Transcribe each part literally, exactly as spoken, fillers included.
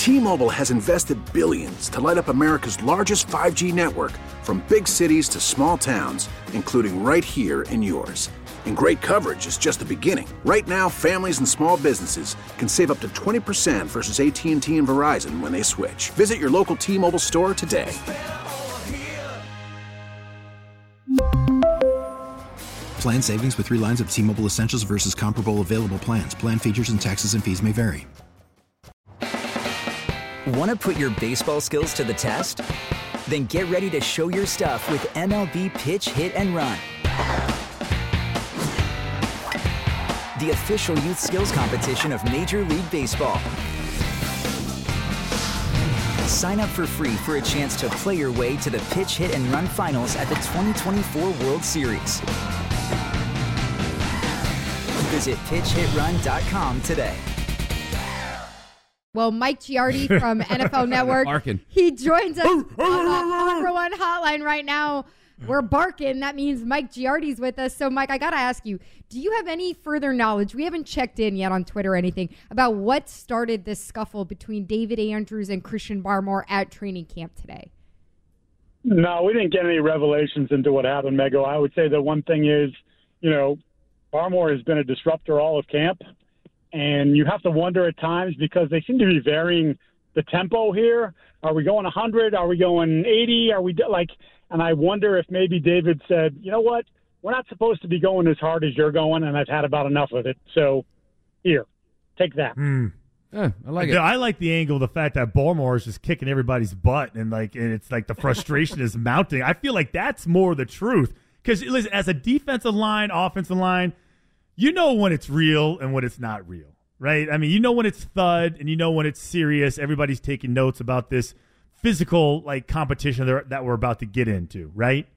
T-Mobile has invested billions to light up America's largest five G network, from big cities to small towns, including right here in yours. And great coverage is just the beginning. Right now, families and small businesses can save up to twenty percent versus A T and T and Verizon when they switch. Visit your local T-Mobile store today. Plan savings with three lines of T-Mobile Essentials versus comparable available plans. Plan features and taxes and fees may vary. Want to put your baseball skills to the test? Then get ready to show your stuff with M L B Pitch, Hit, and Run. The official youth skills competition of Major League Baseball. Sign up for free for a chance to play your way to the Pitch, Hit, and Run finals at the twenty twenty-four World Series. Visit pitch hit run dot com today. Well, Mike Giardi from N F L Network, Barking. he joins us on the number one hotline right now. We're barking. That means Mike Giardi's with us. So, Mike, I got to ask you, do you have any further knowledge? We haven't checked in yet on Twitter or anything about what started this scuffle between David Andrews and Christian Barmore at training camp today. No, we didn't get any revelations into what happened, Mego. I would say the one thing is, you know, Barmore has been a disruptor all of camp, and you have to wonder at times because they seem to be varying the tempo here. Are we going one hundred? Are we going eighty? Are we like? And I wonder if maybe David said, you know what, we're not supposed to be going as hard as you're going, and I've had about enough of it. So here, take that. Mm. Yeah, I like it. I like the angle, the fact that Barmore is just kicking everybody's butt, and like, and it's like the frustration is mounting. I feel like that's more the truth because listen, as a defensive line, offensive line, you know when it's real and when it's not real, right? I mean, you know when it's thud and you know when it's serious. Everybody's taking notes about this physical like competition that we're about to get into, right?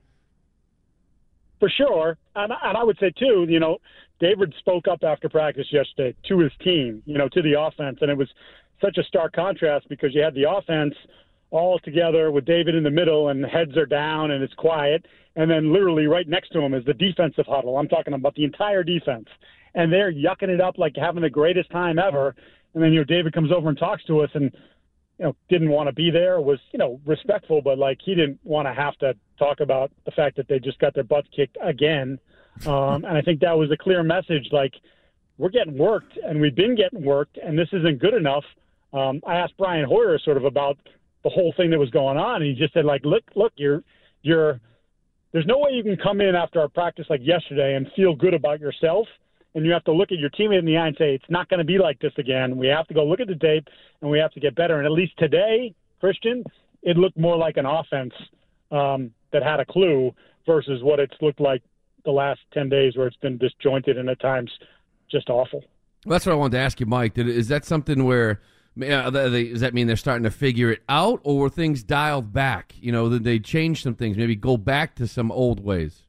For sure. And, and I would say, too, you know, David spoke up after practice yesterday to his team, you know, to the offense. And it was such a stark contrast because you had the offense all together with David in the middle and heads are down and it's quiet. And then literally right next to him is the defensive huddle. I'm talking about the entire defense. And they're yucking it up like having the greatest time ever. And then, you know, David comes over and talks to us and, you know, didn't want to be there, was, you know, respectful, but like he didn't want to have to talk about the fact that they just got their butts kicked again. Um, and I think that was a clear message, like, we're getting worked and we've been getting worked and this isn't good enough. Um, I asked Brian Hoyer sort of about the whole thing that was going on. And he just said, like, look, look, you're, you're, there's no way you can come in after our practice like yesterday and feel good about yourself. And you have to look at your teammate in the eye and say, it's not going to be like this again. We have to go look at the tape and we have to get better. And at least today, Christian, it looked more like an offense um, that had a clue versus what it's looked like the last ten days where it's been disjointed and at times just awful. Well, that's what I wanted to ask you, Mike. Did, is that something where uh, they, does that mean they're starting to figure it out, or were things dialed back? You know, did they change some things, maybe go back to some old ways?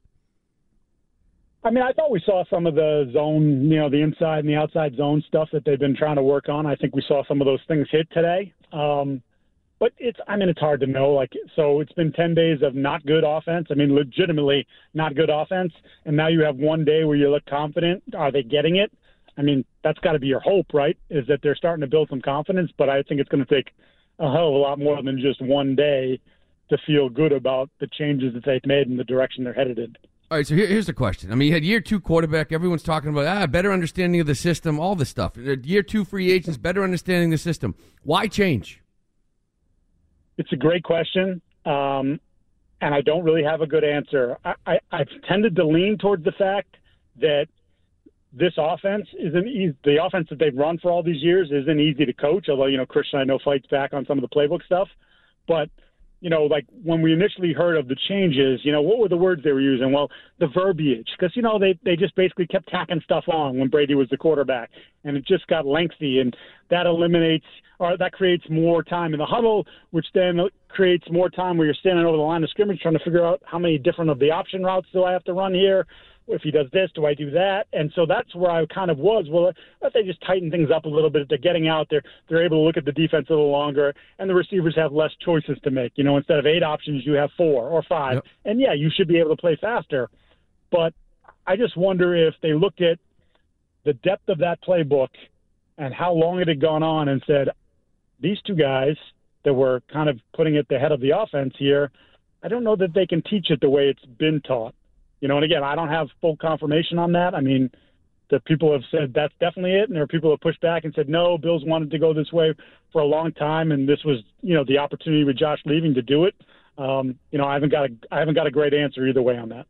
I mean, I thought we saw some of the zone, you know, the inside and the outside zone stuff that they've been trying to work on. I think we saw some of those things hit today. Um, but it's, I mean, it's hard to know. Like, so it's been ten days of not good offense. I mean, legitimately not good offense. And now you have one day where you look confident. Are they getting it? I mean, that's got to be your hope, right? Is that they're starting to build some confidence. But I think it's going to take a hell of a lot more than just one day to feel good about the changes that they've made and the direction they're headed in. All right, so here, here's the question. I mean, you had year two quarterback. Everyone's talking about, ah, better understanding of the system, all this stuff. Year two free agents, better understanding the system. Why change? It's a great question, um, and I don't really have a good answer. I, I, I've tended to lean towards the fact that this offense isn't easy. The offense that they've run for all these years isn't easy to coach, although, you know, Christian, I know, fights back on some of the playbook stuff. But you know, like when we initially heard of the changes, you know, what were the words they were using? Well, the verbiage, because, you know, they, they just basically kept tacking stuff on when Brady was the quarterback, and it just got lengthy, and that eliminates or that creates more time in the huddle, which then creates more time where you're standing over the line of scrimmage trying to figure out how many different of the option routes do I have to run here? If he does this, do I do that? And so that's where I kind of was. Well, if they just tighten things up a little bit, they're getting out there, they're able to look at the defense a little longer, and the receivers have less choices to make. You know, instead of eight options, you have four or five. Yep. And, yeah, you should be able to play faster. But I just wonder if they looked at the depth of that playbook and how long it had gone on and said, these two guys that were kind of putting it the head of the offense here, I don't know that they can teach it the way it's been taught. You know, and again, I don't have full confirmation on that. I mean, the people have said that's definitely it, and there are people who have pushed back and said, no, Bills wanted to go this way for a long time, and this was, you know, the opportunity with Josh leaving to do it. Um, you know, I haven't got a, I haven't got a great answer either way on that.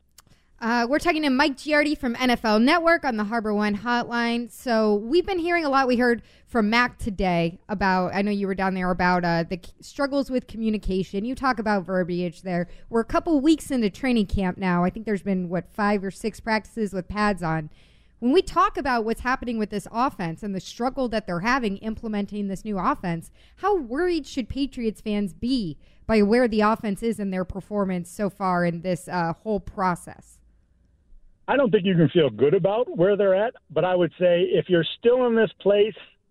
Uh, we're talking to Mike Giardi from N F L Network on the Harbor One Hotline. So we've been hearing a lot. We heard from Mac today about, I know you were down there, about uh, the struggles with communication. You talk about verbiage there. We're a couple weeks into training camp now. I think there's been, what, five or six practices with pads on. When we talk about what's happening with this offense and the struggle that they're having implementing this new offense, how worried should Patriots fans be by where the offense is in their performance so far in this uh, whole process? I don't think you can feel good about where they're at, but I would say if you're still in this place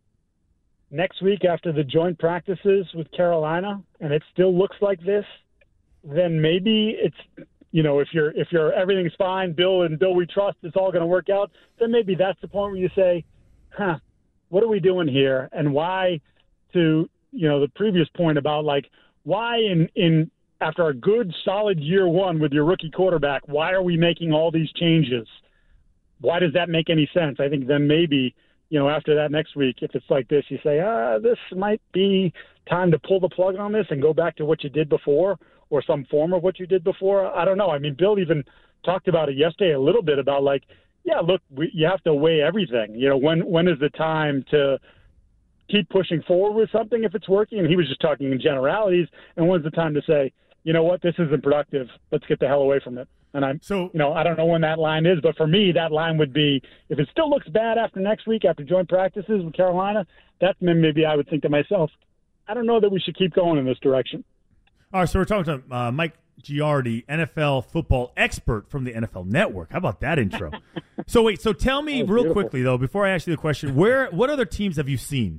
next week after the joint practices with Carolina and it still looks like this, then maybe it's, you know, if you're if you're everything's fine, Bill and Bill we trust, it's all going to work out, then maybe that's the point where you say, huh, what are we doing here? And why, to, you know, the previous point about like why in in after a good, solid year one with your rookie quarterback, why are we making all these changes? Why does that make any sense? I think then maybe, you know, after that next week, if it's like this, you say, ah, this might be time to pull the plug on this and go back to what you did before or some form of what you did before. I don't know. I mean, Bill even talked about it yesterday a little bit about like, yeah, look, we, you have to weigh everything. You know, when when is the time to keep pushing forward with something if it's working? And he was just talking in generalities. And when's the time to say, you know what, this isn't productive. Let's get the hell away from it. And I'm, so, you know, I don't know when that line is, but for me, that line would be, if it still looks bad after next week, after joint practices with Carolina, that's when maybe I would think to myself, I don't know that we should keep going in this direction. All right, so we're talking to uh, Mike Giardi, N F L football expert from the N F L Network. How about that intro? So wait, so tell me real beautiful. quickly, though, before I ask you the question, where, what other teams have you seen?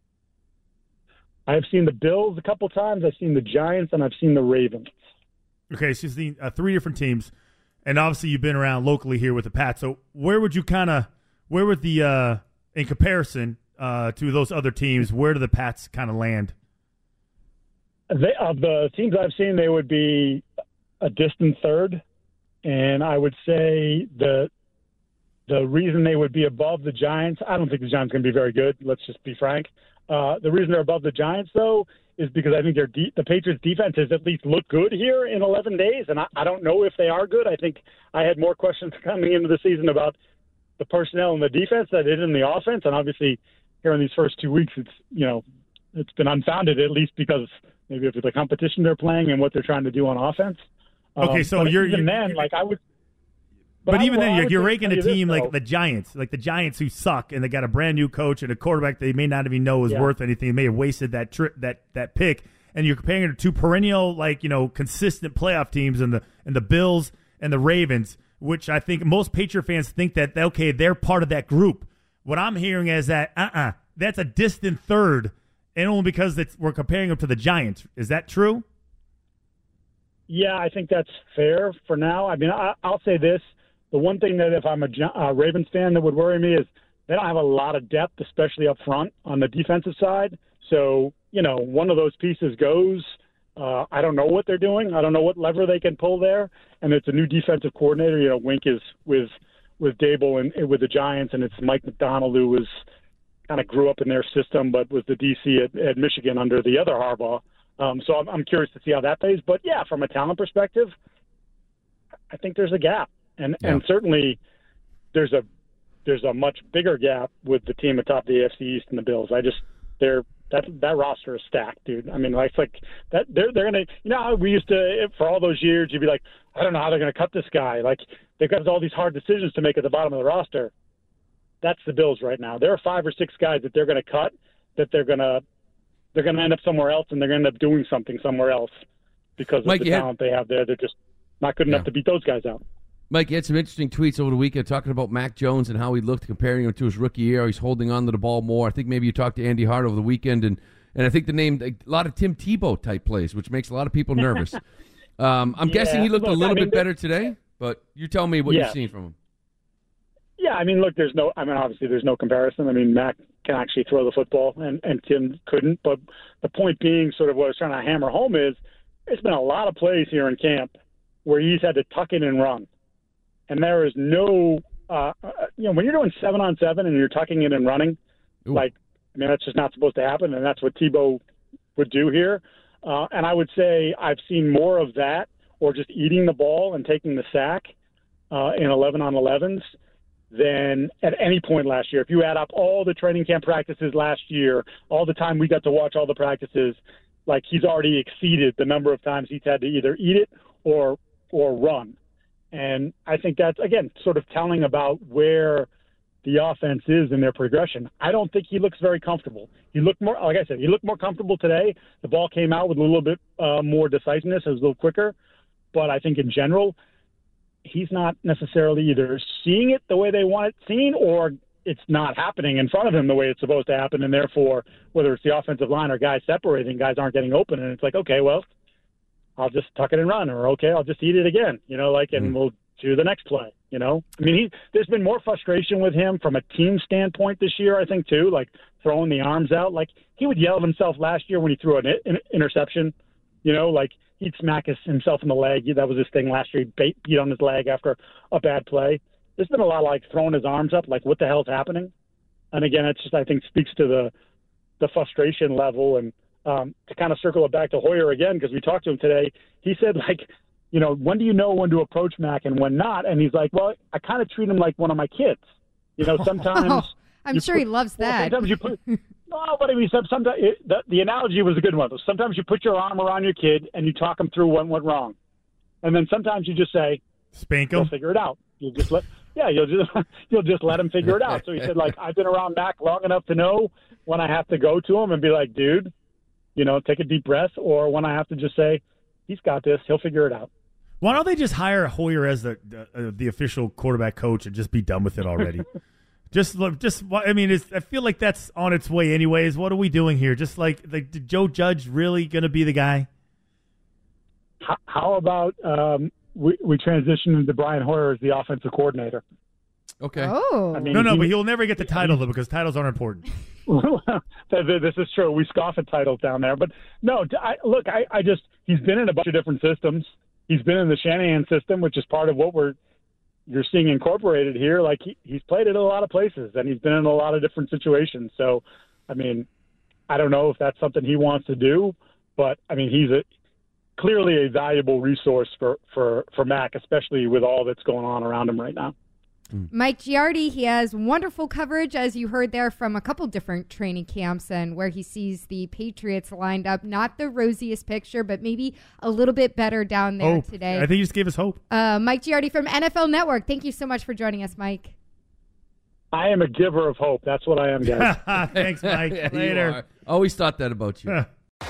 I've seen the Bills a couple times. I've seen the Giants, and I've seen the Ravens. Okay, so you've seen uh, three different teams, and obviously you've been around locally here with the Pats. So where would you kind of, where would the, uh, in comparison uh, to those other teams, where do the Pats kind of land? They, of the teams I've seen, they would be a distant third, and I would say the the reason they would be above the Giants, I don't think the Giants are going to be very good. Let's just be frank. Uh, the reason they're above the Giants, though, is because I think their de- the Patriots' defense has at least looked good here in eleven days, and I, I don't know if they are good. I think I had more questions coming into the season about the personnel and the defense than I did in the offense, and obviously here in these first two weeks, it's you know it's been unfounded, at least because maybe of the competition they're playing and what they're trying to do on offense. Okay, um, so you're even you're, then, like I would. But, but even I, well, then, you're, you're raking a team this, like the Giants, like the Giants who suck, and they got a brand new coach and a quarterback they may not even know is yeah. worth anything. They may have wasted that trip, that that pick, and you're comparing it to two perennial, like you know, consistent playoff teams, and the and the Bills and the Ravens, which I think most Patriot fans think that okay, they're part of that group. What I'm hearing is that uh uh-uh, uh, that's a distant third, and only because it's, we're comparing them to the Giants. Is that true? Yeah, I think that's fair for now. I mean, I, I'll say this. The one thing that if I'm a uh, Ravens fan that would worry me is they don't have a lot of depth, especially up front on the defensive side. So, you know, one of those pieces goes. Uh, I don't know what they're doing. I don't know what lever they can pull there. And it's a new defensive coordinator. You know, Wink is with with Dable and, and with the Giants, and it's Mike McDonald, who was kind of grew up in their system but was the D C at, at Michigan under the other Harbaugh. Um, so I'm, I'm curious to see how that plays. But, yeah, from a talent perspective, I think there's a gap. And yeah. and certainly there's a there's a much bigger gap with the team atop the A F C East and the Bills. I just they're that that roster is stacked, dude. I mean, like, it's like that they're they're gonna you know how we used to for all those years you'd be like, I don't know how they're gonna cut this guy. Like they've got all these hard decisions to make at the bottom of the roster. That's the Bills right now. There are five or six guys that they're gonna cut that they're gonna they're gonna end up somewhere else and they're gonna end up doing something somewhere else because of Mike, the talent had, they have there. They're just not good enough yeah. to beat those guys out. Mike, you had some interesting tweets over the weekend talking about Mac Jones and how he looked, comparing him to his rookie year. He's holding on to the ball more. I think maybe you talked to Andy Hart over the weekend, and, and I think the name, a lot of Tim Tebow type plays, which makes a lot of people nervous. um, I'm yeah, guessing he looked look, a little I mean, bit better today, but you tell me what yeah. you've seen from him. Yeah, I mean, look, there's no, I mean, obviously there's no comparison. I mean, Mac can actually throw the football and, and Tim couldn't. But the point being, sort of what I was trying to hammer home is, there's been a lot of plays here in camp where he's had to tuck in and run. And there is no, uh, you know, when you're doing seven on seven and you're tucking in and running, Ooh. like, I mean, that's just not supposed to happen. And that's what Tebow would do here. Uh, and I would say I've seen more of that, or just eating the ball and taking the sack uh, in eleven on elevens than at any point last year. If you add up all the training camp practices last year, all the time we got to watch all the practices, like he's already exceeded the number of times he's had to either eat it or or run. And I think that's, again, sort of telling about where the offense is in their progression. I don't think he looks very comfortable. He looked more, like I said, he looked more comfortable today. The ball came out with a little bit uh, more decisiveness. It was a little quicker. But I think in general, he's not necessarily either seeing it the way they want it seen, or it's not happening in front of him the way it's supposed to happen. And therefore, whether it's the offensive line or guys separating, guys aren't getting open. And it's like, okay, well, I'll just tuck it and run, or okay, I'll just eat it again, you know, like, and mm. we'll do the next play, you know? I mean, he, there's been more frustration with him from a team standpoint this year, I think, too, like throwing the arms out. Like, he would yell at himself last year when he threw an, an interception, you know, like, he'd smack his, himself in the leg. That was his thing last year. He beat on his leg after a bad play. There's been a lot of, like, throwing his arms up, like, what the hell's happening? And, again, it just, I think, speaks to the the frustration level. And um, to kind of circle it back to Hoyer again, because we talked to him today, he said, like, you know, when do you know when to approach Mac and when not? And he's like, well, I kind of treat him like one of my kids. You know, sometimes. Oh, I'm sure put, he loves well, that. Sometimes you put. No, but I mean, sometimes it, the, the analogy was a good one. Sometimes you put your arm around your kid and you talk him through what went wrong, and then sometimes you just say, "Spank him, you'll figure it out." You'll just let, yeah, you'll just you'll just let him figure it out. So he said, like, I've been around Mac long enough to know when I have to go to him and be like, dude, you know, take a deep breath, or when I have to just say, he's got this, he'll figure it out. Why don't they just hire Hoyer as the the, uh, the official quarterback coach and just be done with it already? Just, just. I mean, it's, I feel like that's on its way, anyways. What are we doing here? Just like, like, did Joe Judge really going to be the guy? How, how about um, we we transition into Brian Hoyer as the offensive coordinator? Okay. Oh. I mean, no, no, he, but he'll never get the title though, because titles aren't important. This is true. We scoff at titles down there, but no. I, look, I, I just he's been in a bunch of different systems. He's been in the Shanahan system, which is part of what we're. You're seeing incorporated here. Like he, he's played it a lot of places and he's been in a lot of different situations. So, I mean, I don't know if that's something he wants to do, but I mean, he's a clearly a valuable resource for, for, for Mac, especially with all that's going on around him right now. Mike Giardi, he has wonderful coverage, as you heard there, from a couple different training camps and where he sees the Patriots lined up. Not the rosiest picture, but maybe a little bit better down there hope. today. I think you just gave us hope. Uh, Mike Giardi from N F L Network. Thank you so much for joining us, Mike. I am a giver of hope. That's what I am, guys. Thanks, Mike. Yeah, Later. Always thought that about you.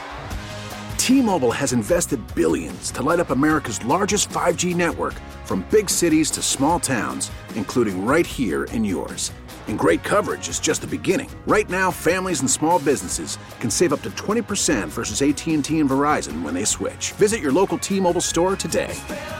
T-Mobile has invested billions to light up America's largest five G network, from big cities to small towns, including right here in yours. And great coverage is just the beginning. Right now, families and small businesses can save up to twenty percent versus A T and T and Verizon when they switch. Visit your local T-Mobile store today.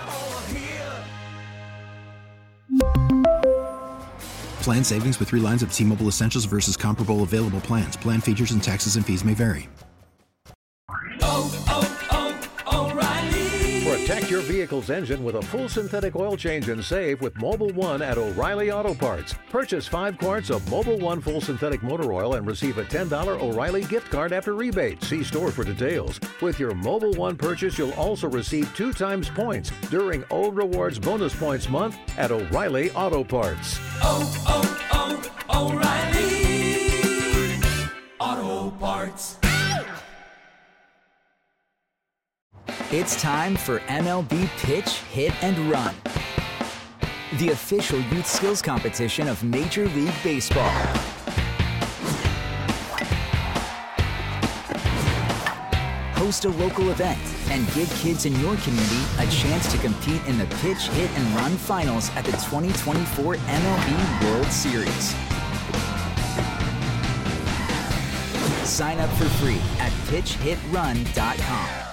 Plan savings with three lines of T-Mobile Essentials versus comparable available plans. Plan features and taxes and fees may vary. Oh, oh, oh, O'Reilly. Protect your vehicle's engine with a full synthetic oil change and save with Mobil one at O'Reilly Auto Parts. Purchase five quarts of Mobil one full synthetic motor oil and receive a ten dollars O'Reilly gift card after rebate. See store for details. With your Mobil one purchase, you'll also receive two times points during O Rewards Bonus Points Month at O'Reilly Auto Parts. Oh, oh, oh, O'Reilly Auto Parts. It's time for M L B Pitch, Hit, and Run, the official youth skills competition of Major League Baseball. Host a local event and give kids in your community a chance to compete in the Pitch, Hit, and Run finals at the twenty twenty-four M L B World Series. Sign up for free at pitch hit run dot com.